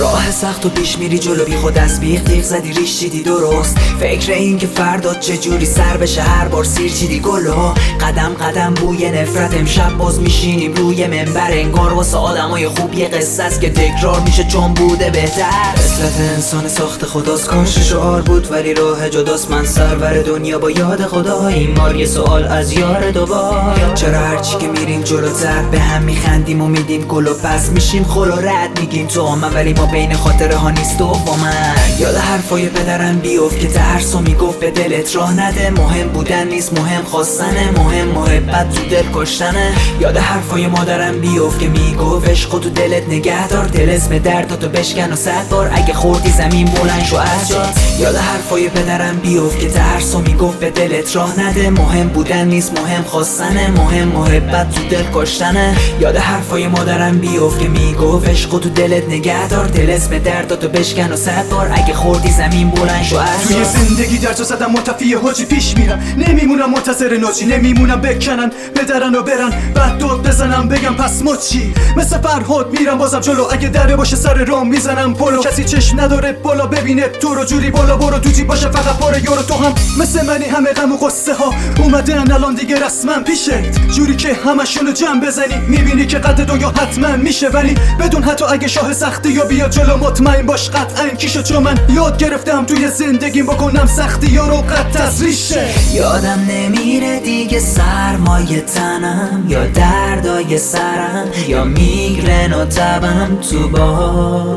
راه سخت و پیش میری جلو بی خود از بیخ تیغ زدی ریش چیدی درست. فکر این که فردا چجوری سر بشه هر بار سیر چیدی گلو. قدم قدم بوی نفرت امشب باز میشینیم روی منبر. انگار واسه آدمای خوب یه قصه است که تکرار میشه چون بوده بهتر. اصلت انسان ساخت خداست، کاش شعار بود ولی راه جداست. من سرور دنیا با یاد خدا، این بار یه سوال از یار دوبار. چرا هرچی که میریم جلوتر به هم میخندیم و میدیم گل و پس میشیم خل و رد میگیم تو من، ولی ما بین خاطره ها نیست تو با من. یاد حرفای پدرم بیفت که ترس و میگفت به دلت راه نده. مهم بودن نیست مهم خواستنه، مهم محبت تو دل کشتنه. یاد حرفای مادرم بیفت که میگفت عشق تو دلت نگه دار. دل اسم درداتو بشکن و 100 بار اگه خوردی زمین بلند شو از جات. یاد حرفای پدرم بیفت که ترس و میگفت به دلت راه نده. مهم بودن نیست مهم خواستنه، مهم محبت تو دل کشتنه. یاد حرفای مادرم بیفت که میگفت عشق تو دلت نگه دار. دل اسم درداتو بشکن و 100 بار اگه خوردی زمین بلند شو از توی زندگی در تو زدم متفی حاجی پیش میرم. نمیمونم منتظر ناجی، نمیمونم بکنن بدرن و برن بعد داد بزنم بگم پس ما چی. مثل فرهاد میرم بازم جلو، اگه دره باشه سر راه میزنم پلو. کسی چشم نداره بالا ببینه تو رو، جوری بالا برو تو جیب باشه فقط پاره یارو. تو هم مثل منی همه غم و قصه ها اومدن الان دیگه رسما پیشت، جوری که همشونو جمع بزنی میبینی که قد دنیا حتما میشه. ولی بدون حتی اگه شاه سختی یا بیاد جلو مطمئن باش قطعا کیشه. چون من یاد گرفتم توی زندگیم بکنم سختی ها رو قد تسریشه. یادم نمیره دیگه سرمایه تنم یا دردای سرم یا میگرن و تبم تو بار،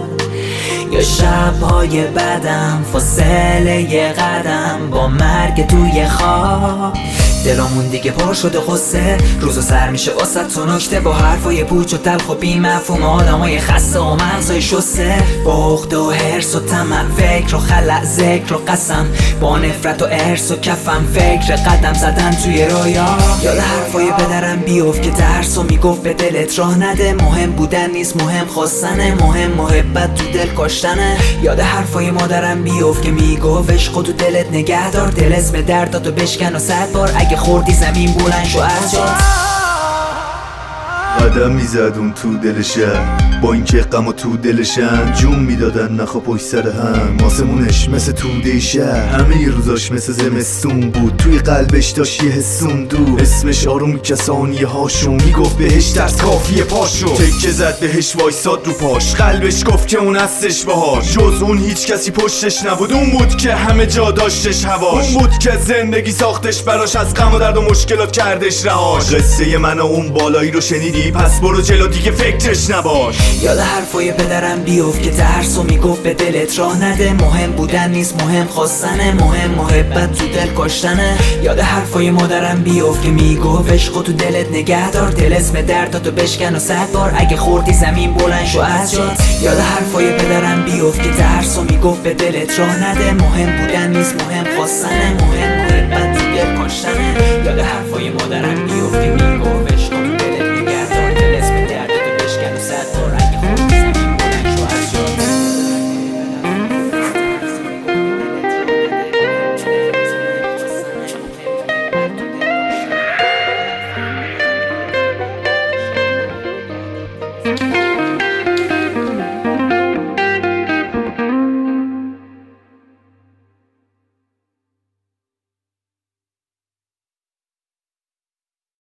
یا شبهای بدم فاصله یه قدم با مرگ توی خواب. دلامون دیگه پر شده غصه، روز و سر میشه واسه تو نکته. با حرفای پوچ و تلخ و بی مفهوم آدمای خسته و مغزای شسته. با عقده و حرص و طمع، فکر و خلع، ذکر و قسم، با نفرت و ارث و کفم، فکر قدم زدن توی رویا. یاد حرفای پدرم بیفت که ترس و میگفت به دلت راه نده. مهم بودن نیست مهم خواستنه، مهم محبت تو دل کشتنه. یاد حرفای مادرم بیفت که میگفت عشق تو دلت نگه دار. دل اسم درداتو بشکن و 100 بار اگه خوردی زمین بلند شو از جات. قدم میزد اون تو دل شهر، با اینکه غم و تو دلشن جون میدادن نخوا پشت سر هم. آسمونش مثل توده شهر، همه روزاش مثل زمستون بود. توی قلبش داشت یه حسون دور، اسمش آروم کسانیه هاشون میگفت بهش درس کافیه پاشو. تکه زد بهش وایساد رو پاش، قلبش گفت که اون هستش باهاش. جز اون هیچ کسی پشتش نبود، اون بود که همه جا داشتش هواش. اون بود که زندگی ساختش براش، از غم و درد و مشکلات کردش رهاش. قصه من و اون بالایی رو شنیدی پس برو جلو دیگه فکرش نباش. یاد حرفای پدرم بیفت که ترس و میگفت به دلت راه نده. مهم بودن نیست مهم خواستنه، مهم محبت تو دل کشتنه. یاد حرفای مادرم بیفت که میگفت عشق تو دلت نگه دار. دل اسم درداتو بشکن و 100 بار اگه خوردی زمین بلند شو از جات. یاد حرفای پدرم بیفت که ترس و میگفت به دلت راه نده. مهم بودن نیست مهم خواستنه، مهم محبت تو دل کشتنه. یاد حرفای مادرم بیفت که میگفت عشق تو دلت نگه دار. دل اسم درداتو بشکن و 100 بار اگه خوردی زمین بلند شو از جات. Thank you.